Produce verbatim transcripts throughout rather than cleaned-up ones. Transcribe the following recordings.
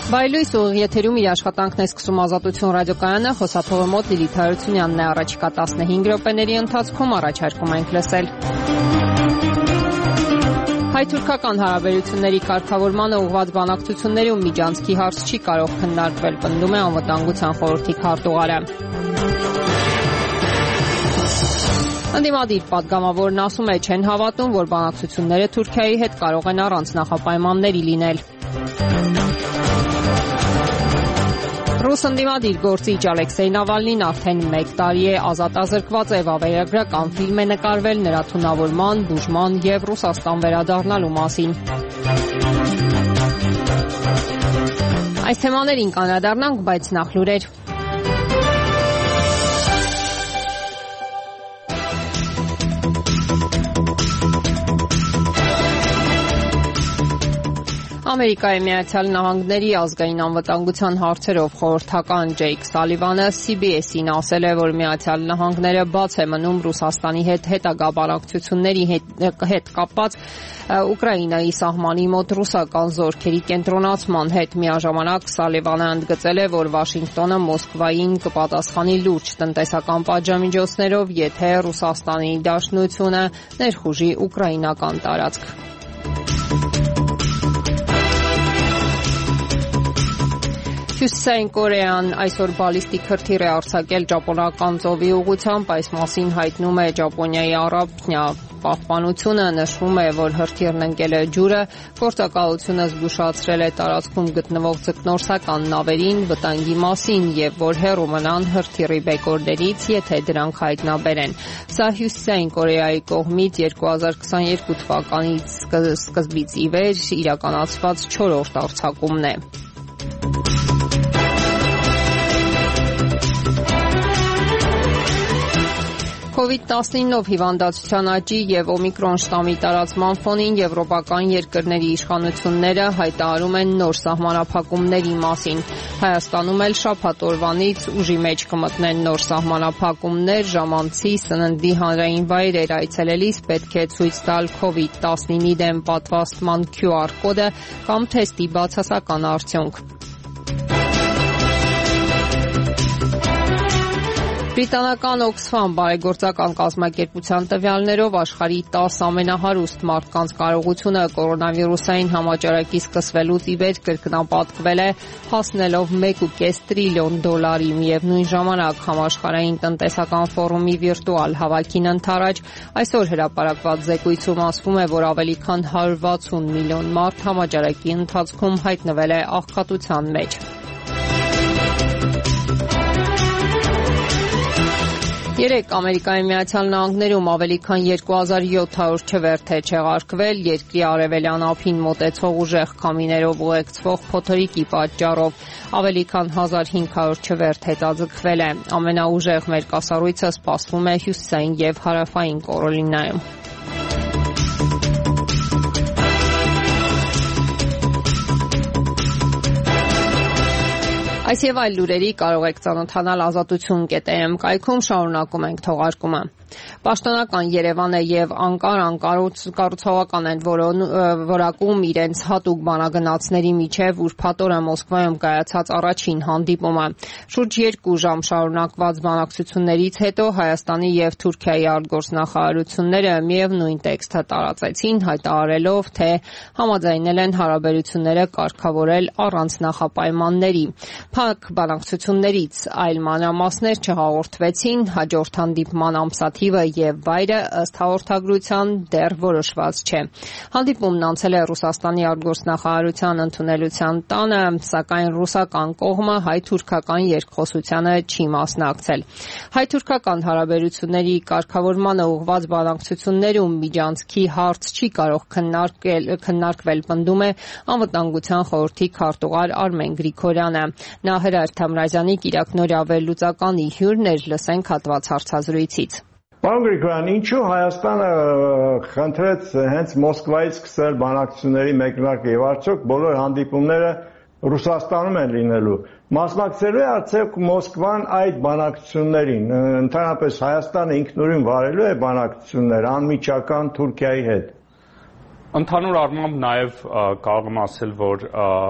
Բայլույս ուղիղ եթերում իր աշխատանքն է սկսում Ազատություն ռադիոկայանը, խոսափողը մոտ Լիլիթ Հարությունյանն է, առաջիկա տասնհինգ րոպեների ընթացքում առաջարկում ենք լսել։ Հայ-թուրքական հարաբերությունների կարգավորմանը ուղղված բանակցություններում միջանցքի հարց չի կարող քննարկվել, պնդում է Անվտանգության խորհրդի քարտուղարը։ Ընդդիմադիր պատգամավորն ասում է, չեն հավատում, որ բանակցությունները Թուրքիայի հետ կարող են առանց նախապայմանների լինել։ Ռուս ընդդիմադիր գործիչ Ալեքսեյ Նավալնին արդեն մեկ տարի է ազատազրկված է, վավերագրական ֆիլմ է նկարվել նրա թունավորման, բուժման և Ռուսաստան վերադառնալու մասին։ Այս թեմաներին կանրադառնանք, բայց նախ լուրեր։ Ամերիկայի Միացյալ Նահանգների ազգային անվտանգության հարցերով խորհրդական Ջեյք Սալիվանը սի բի էս-ին ասել է, որ Միացյալ Նահանգները բաց է մնում Ռուսաստանի հետ հետագա բանակցությունների հետ կապված Ուկրաինայի սահմանի մոտ ռուսական զորքերի կենտրոնացման հետ։ Միաժամանակ Սալիվանը ընդգծել է, որ Վաշինգտոնը Մոսկվային կպատասխանի լուրջ տնտեսական պատժամիջոցներով, եթե Ռուսաստանի Դաշնությունը ներխուժի ուկրաինական տարածք։ Հյուսիսային Կորեան այսօր բալիստիկ հրթիռ է արձակել Ճապոնական ծովի ուղղությամբ, այս մասին հայտնում է Ճապոնիայի առափնյա պահպանությունը, նշվում է, որ հրթիռն ընկել է ջուրը, գործակալությունը զգուշացրել է տարածքում գտնվող ձկնորսական նավերին վտանգի մասին և որ հեռու մնան հրթիռի բեկորներից, եթե դրանք հայտնաբերեն։ Սա Հյուսիսային Կորեայի կողմից երկու հազար քսաներկու թվականի սկզբից ի վեր իրականացված չորրորդ արձակումն է։ կովիդ տասնինով հիվանդացության աճի և օմիկրոն շտամի տարածման ֆոնին եվրոպական երկրների իշխանությունները հայտարարում են նոր սահմանափակումների մասին։ Հայաստանում էլ շաբաթ օրվանից ուժի մեջ կմտնեն նոր սահմանափակումներ, ժամանցի, սննդի հանրային վայրեր այցելելիս պետք է ցույց տալ կովիդ տասնինի դեմ պատվաստման քյու ար կոդը կամ թեստի բացասական արդյունք։ Բրիտանական Oxfam բարեգործական կազմակերպության տվյալներով աշխարհի տասը ամենահարուստ մարդկանց կարողությունը կորոնավիրուսային համաճարակի սկսվելուց ի վեր կրկնապատկվել է, հասնելով մեկ ու կես տրիլիոն դոլարի։ Միևնույն ժամանակ Համաշխարհային տնտեսական ֆորումի վիրտուալ հավաքին ընդառաջ այսօր հրապարակված զեկույցում ասվում է, որ ավելի քան հարյուր վաթսուն միլիոն մարդ համաճարակի ընթացքում հայտնվել է աղքատության մեջ։ Երեկ Ամերիկայի Միացյալ Նահանգներում ավելի քան երկու հազար յոթ հարյուր չվերթ է չեղարկվել երկրի արևելյան ափին մոտեցող ուժեղ քամիներով ուղեկցվող փոթորիկի պատճառով։ Ավելի քան հազար հինգ հարյուր չվերթ հետաձգվել է։ Ամենաուժեղ մերկասառույցը սպասվում է հյուսիսային և հարավային Կարոլինայում։ Այս եւ այլ լուրերի կարող եք ծանոթանալ ազատություն կետ է էմ կայքում, շարունակում ենք թողարկումը։ Պաշտոնական Երևանը եւ Անկարան կառուցողական են որակում իրենց հատուկ բանագնացների միջև ուրբաթ օրը Մոսկվայում կայացած առաջին հանդիպումը։ Շուրջ երկու ժամ շարունակված բանակցություններից հետո Հայաստանի եւ Թուրքիայի արտգործնախարարությունները միևնույն տեքստը տարածեցին, հայտարարելով, թե համաձայնել են հարաբերությունները կարգավորել առանց նախապայմանների։ Փակ բանակցություններից այլ մանրամասներ չհաղորդվեցին, հաջորդ հանդիպման ամսաթիվը եւ վայրը ըստ հաղորդագրության դեռ որոշված չէ։ Հանդիպումն անցել է Ռուսաստանի արտգործնախարարության ընդունելության տանը, սակայն ռուսական կողմը հայ-թուրքական երկխոսությանը չի մասնակցել։ Հայ-թուրքական հարաբերությունների կարգավորմանը ուղղված բանակցություններում միջանցքի հարց չի կարող քննարկվել, պնդում է Անվտանգության խորհրդի քարտուղար Արմեն Գրիգորյանը։ Նա Հրար Թամրազյանի կիրակնօրյա վերլուծականի հյուրն էր, լսենք հատված հարցազրույցից։ Պարոն Գրիգորյան, ինչու Հայաստանը խնդրեց հենց Մոսկվայից սկսել բանակցությունների մեկնարկը եւ արդյոք բոլոր հանդիպումները Ռուսաստանում են լինելու։ Մասնակցելու է արդյոք Մոսկվան այդ բանակցություններին, ընդհանրապես Հայաստանը ինքնուրույն վարելու է բանակցություններ անմիջական Թուրքիայի հետ։ Ընդհանուր առմամբ նաև կարող եմ ասել, որ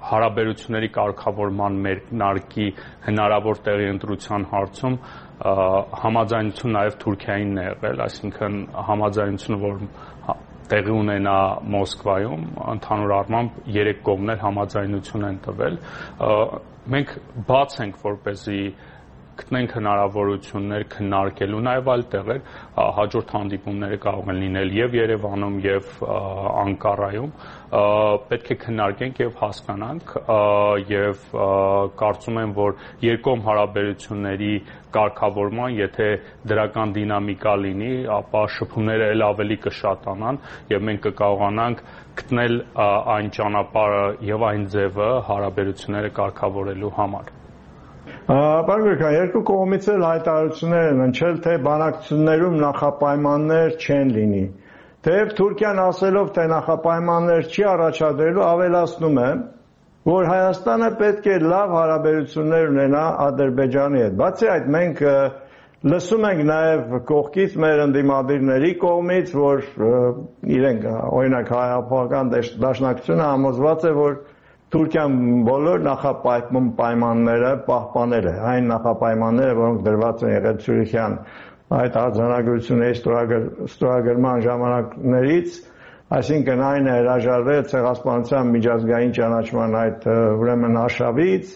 հարաբերությունների կարգավորման մեկնարկի հնարավոր տեղի ընտրության հարցում համաձայնություն նաև Թուրքիայինն է եղել, այսինքն համաձայնությունը, որ տեղի ունենա Մոսկվայում, ընդհանուր առմամբ երեք կողմներ համաձայնություն են տվել։ Մենք բաց ենք, որպեսզի գտնենք հնարավորություններ քննարկելու նաև այլ տեղեր, հաջորդ հանդիպումները կարող են լինել եւ Երևանում եւ Անկարայում, պետք է քննարկենք եւ հասկանանք եւ կարծում եմ, որ երկկողմ հարաբերությունների կարգավորման, եթե դրական դինամիկա լինի, ապա շփումները ել ավելի կշատանան եւ մենք կկարողանանք գտնել այն ճանապարհը եւ այն ձևը հարաբերությունները կարգավորելու համար։ Պարոն Գրիգորյան, երկու կողմից էլ հայտարարություններ են հնչել, թե բանակցություններում նախապայմաններ չեն լինի։ Թեև Թուրքիան ասելով, թե նախապայմաններ չի առաջադրելու, ավելացնում է, որ Հայաստանը պետք է լավ հարաբերություններ ունենա Ադրբեջանի հետ։ Բացի այդ, մենք լսում ենք նաև կողքից մեր ընդդիմադիրների կողմից, որ իրենք, օրինակ, Հայ-Հեղափոխական դաշնակցությունը համոզված է, որ Թուրքիան բոլոր նախապայմանները պահպանել է, այն նախապայմանները, որոնք դրված են եղել Ցյուրիխյան այդ արձանագրությունների ստորագրման ժամանակներից, այսինքն այն է հրաժարվել ցեղասպանության միջազգային ճանաչման այդ ուրեմն արշավից,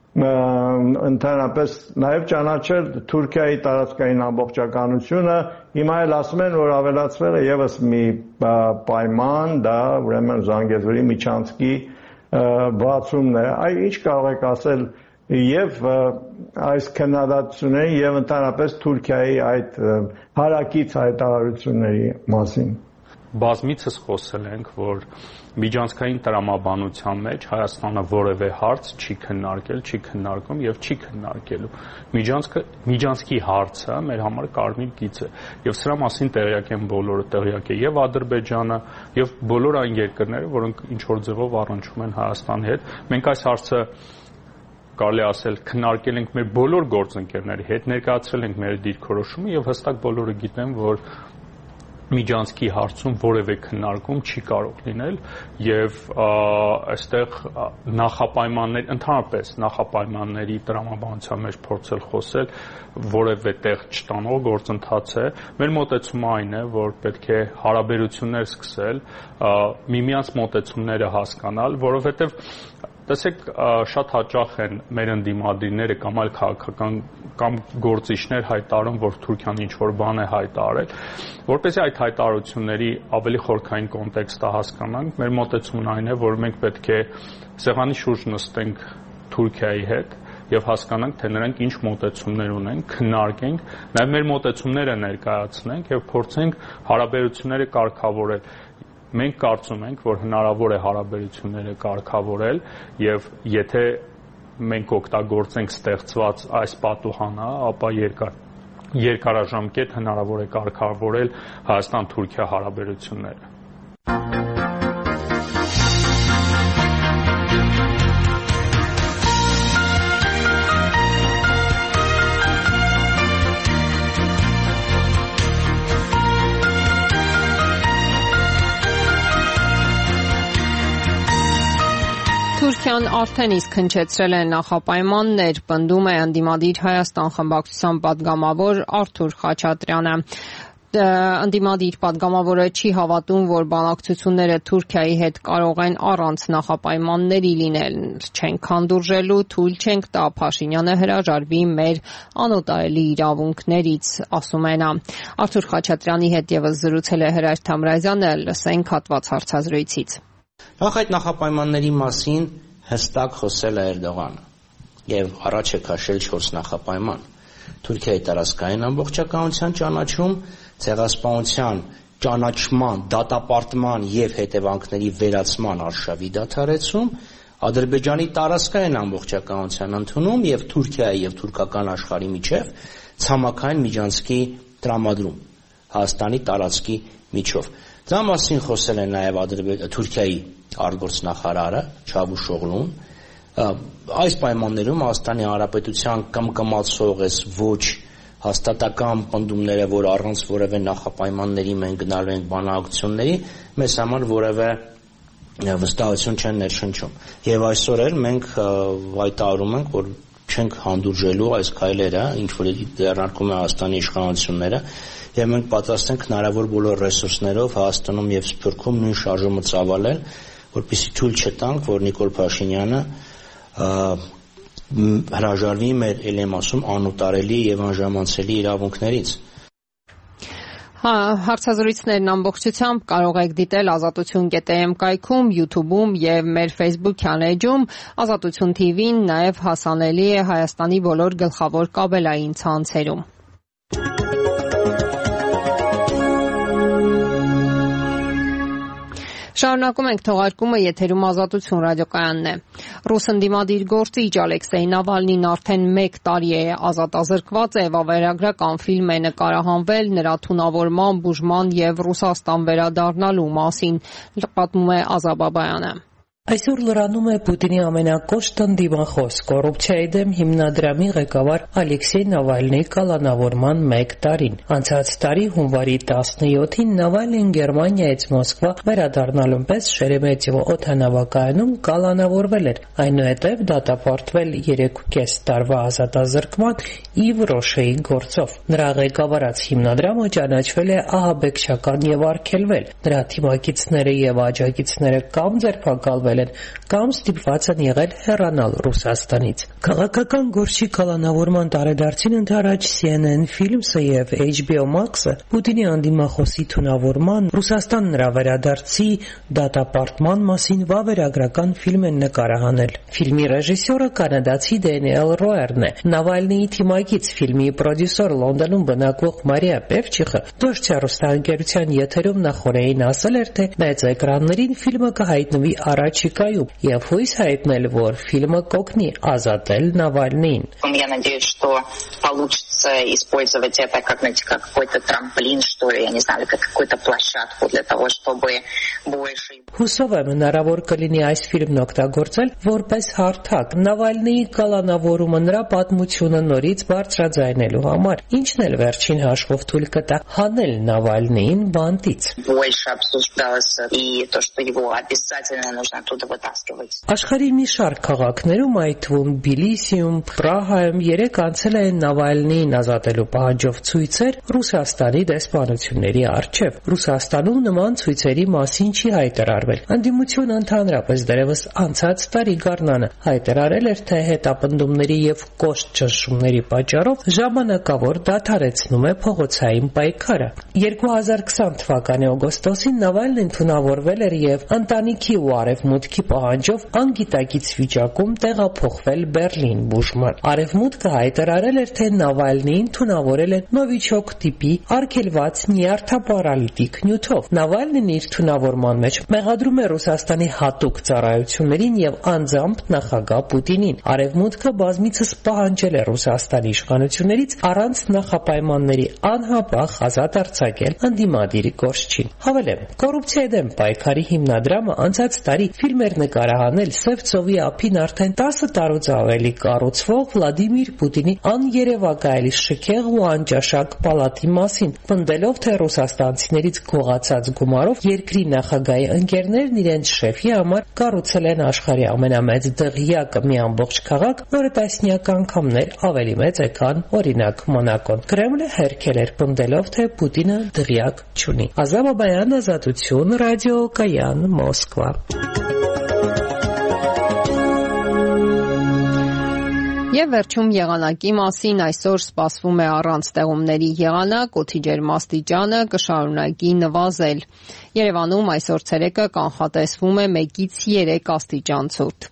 ընդհանրապես նաև ճանաչել Թուրքիայի տարածքային ամբողջականությունը, հիմա էլ ասում են, որ ավելացվել է ևս մի պայման, դա ուրեմն Զանգեզուրի միջանցքի բացումն է, այ ինչ կարող եք ասել եւ այս քննադատությունների եւ ընդհանրապես Թուրքիայի այդ հարակից հայտարարությունների մասին։ Բազմիցս խոսել ենք, որ միջանցքային տրամաբանության մեջ Հայաստանը որևէ հարց չի քննարկել, չի քննարկում եւ չի քննարկելու։ Միջանցքը միջանցքի հարցը մեր համար կարմիր գիծ է եւ սրա մասին տեղյակ են բոլորը, տեղյակ է եւ Ադրբեջանը եւ բոլոր այն երկրները, որոնք ինչ որ ձևով առնչվում են Հայաստանի հետ։ Մենք այս հարցը կարելի ասել քննարկել ենք մեր բոլոր գործընկերների հետ, ներկայացրել ենք մեր դիրքորոշումը եւ հստակ բոլորը գիտեն, որ միջանցքի հարցում որևէ քննարկում չի կարող լինել եւ այստեղ նախապայմաններ, ընդհանրապես նախապայմանների տրամաբանության մեջ փորձել խոսել որևէ տեղ չտանող գործընթաց է։ Մեր մոտեցումը այն է, որ պետք է հարաբերություններ սկսել, միմյանց մոտեցումները հասկանալ, որովհետեւ տեսեք, շատ հաճախ են մեր ընդդիմադիրները կամ այլ քաղաքական կամ գործիչներ հայտարարում, որ Թուրքիան ինչ-որ բան է հայտարարել, որպեսզի այդ հայտարարությունների ավելի խորքային կոնտեքստը հասկանանք, մեր մոտեցումն այն է, որ մենք պետք է սեղանի շուրջ նստենք Թուրքիայի հետ եւ հասկանանք, թե նրանք ինչ մոտեցումներ ունեն, քննարկենք, նաեւ մեր մոտեցումները ներկայացնենք եւ փորձենք հարաբերությունները կարգավորել։ Մենք կարծում ենք, որ հնարավոր է հարաբերությունները կարգավորել եւ եթե մենք օգտագործենք ստեղծված այս պատուհանը, ապա երկար երկարաժամկետ հնարավոր է կարգավորել Հայաստան-Թուրքիա հարաբերությունները։ Թուրքիան արդեն իսկ հնչեցրել է նախապայմաններ, պնդում է ընդդիմադիր Հայաստան խմբակցության պատգամավոր Արթուր Խաչատրյանը։ Ընդդիմադիր պատգամավորը չի հավատում, որ բանակցությունները Թուրքիայի հետ կարող են առանց նախապայմանների լինել։ Չենք քանդուրժելու, թույլ չենք տա Փաշինյանը հրաժարվի մեր անօտարելի իրավունքներից, ասում է նա։ Արթուր Խաչատրյանի հետ եւս զրուցել է Հրաշ Թամրազյանը, լսենք հատված հարցազրույցից։ Նախ այդ նախապայմանների մասին հստակ խոսել է Էրդողանը եւ առաջ է քաշել չորս նախապայման։ Թուրքիայի տարածքային ամբողջականության ճանաչում, ցեղասպանության ճանաչման, դատապարտման եւ հետևանքների վերացման արշավի դադարեցում, Ադրբեջանի տարածքային ամբողջականության ընդունում եւ Թուրքիայի եւ թուրքական աշխարհի միջև ցամաքային միջանցքի տրամադրում Հայաստանի տարածքի միջով։ Դա մասին խոսել է նաև Թուրքիայի արտգործնախարարը Չավուշօղլուն։ Այս պայմաններում Հայաստանի Հանրապետության կմկմացող էս ոչ հաստատական պնդումները, որ առանց որևէ նախապայմանների մենք գնալու ենք բանակցությունների, մեզ համար որևէ վստահություն չեն ներշնչում։ Եվ այսօր էլ մենք հայտարարում ենք, որ չենք հանդուրժելու այս քայլերը, ինչ որ դերարկում է Հայաստանի իշխանությունները, եւ մենք պատրաստ ենք հնարավոր բոլոր ռեսուրսներով Հայաստանում եւ Սփյուռքում նույն շարժումը ծավալել, որպեսզի թույլ չտանք, որ Նիկոլ Փաշինյանը հրաժարվի մեր ել եմ ասում անուտարելի եւ անժամանցելի իրավունքներից։ Հա, հարցազրույցներն ամբողջությամբ կարող եք դիտել ազատություն կետ էմ կայքում, YouTube-ում եւ մեր Facebook-յան էջում։ Ազատություն Թի Վին նաեւ հասանելի է Հայաստանի բոլոր գլխավոր կաբելային ցանցերում։ Շարունակում ենք թողարկումը, եթերում Ազատություն ռադիոկայանն է։ Ռուս ընդդիմադիր գործիչ Ալեքսեյ Նավալնին արդեն մեկ տարի է ազատազրկված է, վավերագրական ֆիլմ է նկարահանվել նրա թունավորման, բուժման եւ Ռուսաստան վերադառնալու մասին, պատմում է Ազա Բաբայանը։ Այսօր լրանում է Պուտինի ամենակոշտ ընդդիմախոս կոռուպցիայի դեմ հիմնադրամի ղեկավար Ալեքսեյ Նավալնիի կալանավորման մեկ տարին։ Անցած տարի հունվարի տասնյոթին Նավալնին Գերմանիայից Մոսկվա վերադառնալուն պես Շերեմետիևո օդանավակայանում կալանավորվել էր, այնուհետև դատապարտվել երեքուկես տարվա ազատազրկման ի Վրոշեի գործով։ Նրա ղեկավարած հիմնադրամը ճանաչվել է ահաբեկչական եւ արգելվել։ Նրա թիմակիցները եւ աջակիցները կամ ձերբակալվել կամ ստիպված են եղել հեռանալ Ռուսաստանից։ Քաղաքական գործի կալանավորման տարեդարձին ընդառաջ Սի Են Են Ֆիլմսը եւ Էյչ Բի Օ Մաքսը Պուտինի անդիմախոսի թունավորման, Ռուսաստան նրա վերադարձի դատապարտման մասին վավերագրական ֆիլմ են նկարահանել։ Ֆիլմի ռեժիսորը կանադացի Դենիել Ռոերն է։ Նավալնիի թիմակից ֆիլմի պրոդյուսեր Լոնդոնում բնակվող Մարիա Պևչիխը Դոժչե հեռուստաընկերության եթերում նախորդին ասել էր, թե մեծ էկրաններին ֆիլմը կհայտնվի առաջ եւ հույս հայտնել, որ ֆիլմը կօգնի ազատել Նավալնիին։ Я надеюсь, что получится использовать это как, знаете, как какой-то трамплин, что ли, я не знаю, как какую-то площадку для того, чтобы больше... Հուսով եմ հնարավոր կլինի այս ֆիլմն օգտագործել որպես հարթակ Նավալնիի կալանավորումը նրա պատմությունը норից բարձրաձայնելու համար, ինչն էլ վերջին հաշվով թույլ կտա հանել Նավալնիին բանտից։ Больше обсуждалось и то, что его обязательно нужно оттуда вытаскивать. Աշխարհի մի շարք քաղաքներում, այդ թվում Բիլիսիում, Պրահայում երեք անցել են Նավալնիին ազատելու պահանջով ցույցեր Ռուսաստանի դեսպանությունների առջև։ Ռուսաստանում նման ցույցերի մասին չի հայտարարվել։ Անդիմությունը ընդհանրապես դեռևս անցած տարի գարնանը հայտարարել էր, թե հետապնդումների եւ կոշտ ճնշումների պատճառով ժամանակավոր դադարեցնում է փողոցային պայքարը։ երկու հազար քսան թվականի օգոստոսին Նավալնին թունավորվել էր եւ ընտանիքի ու արևմուտքի պահանջով անգիտակից վիճակում տեղափոխվել Բերլին բուժման։ Արևմուտքը հայտարարել էր, թե Նավալնիին թունավորել են Նովիչոկ տիպի արգելված նյարդապարալիտիկ նյութով։ Նավալնին իր թունավորման մեջ մեղադրում է Ռուսաստանի հատուկ ծառայություններին եւ անձամբ նախագահ Պուտինին։ Արևմուտքը բազմիցս պահանջել է Ռուսաստանի իշխանություններից առանց նախապայմանների անհապաղ ազատ արձակել ընդդիմադիրի գործչին։ Հավելեմ, կոռուպցիայի դեմ պայքարի հիմնադրամը անցած տարի ֆիլմ էր նկարահանել Սև ծովի ափին արդեն տասը տարուց ավելի կառուցվող Վլադիմիր Պուտինի աներևակայելի շքեղ ու անճաշակ պալատի մասին, պնդելով, թե ռուսաստանցիներից գողացած գումարով երկրի նախագահի ընկերներն իրենց շեֆի համար կառուցել են աշխարհի ամենամեծ դղյակը, մի ամբողջ քաղաք, որը տասնյակ անգամներ ավելի մեծ է, քան օրինակ Մոնակոն։ Կրեմլը հերքել էր, պնդելով, թե Պուտինը դղյակ չունի։ Ազա Բաբայան, Ազատություն ռադիոկայան, Մոսկվա։ Եվ վերջում եղանակի մասին այսօր սպասվում է առանց ստեղումների եղանակ, օդի ջերմաստիճանը կշարունակի նվազել։ Երևանում այսօր ցերեկը կանխատեսվում է մեկից երեք աստիճան ցուրտ։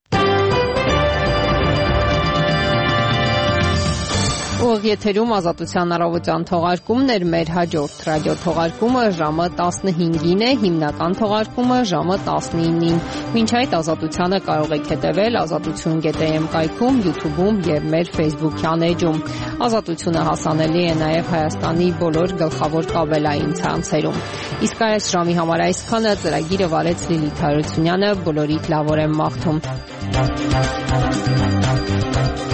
Ուղիղ եթերում Ազատության առավոտյան թողարկումն էր, մեր հաջորդ ռադիո թողարկումը ժամը տասնհինգին է, հիմնական թողարկումը ժամը տասնինին։ Մինչ այդ Ազատությանը կարող եք հետևել ազատություն կետ էմ կայքում, YouTube-ում եւ մեր Facebook-յան էջում։ Ազատությունը հասանելի է նաեւ Հայաստանի բոլոր գլխավոր կաբելային ցանցերում։ Իսկ այս ժամի համար այսքանը, ծրագիրը վարեց Լիլիթ Հարությունյանը, բոլորիդ լավ օրեմ մաղթում։